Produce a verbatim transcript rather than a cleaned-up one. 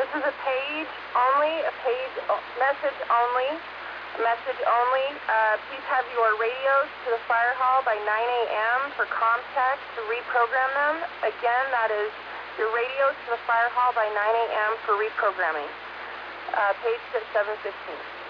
This is a page only, a page, uh, message only, a message only. Uh, please have your radios to the fire hall by nine A M for ComTech to reprogram them. Again, that is your radios to the fire hall by nine A M for reprogramming. Uh, page seven fifteen.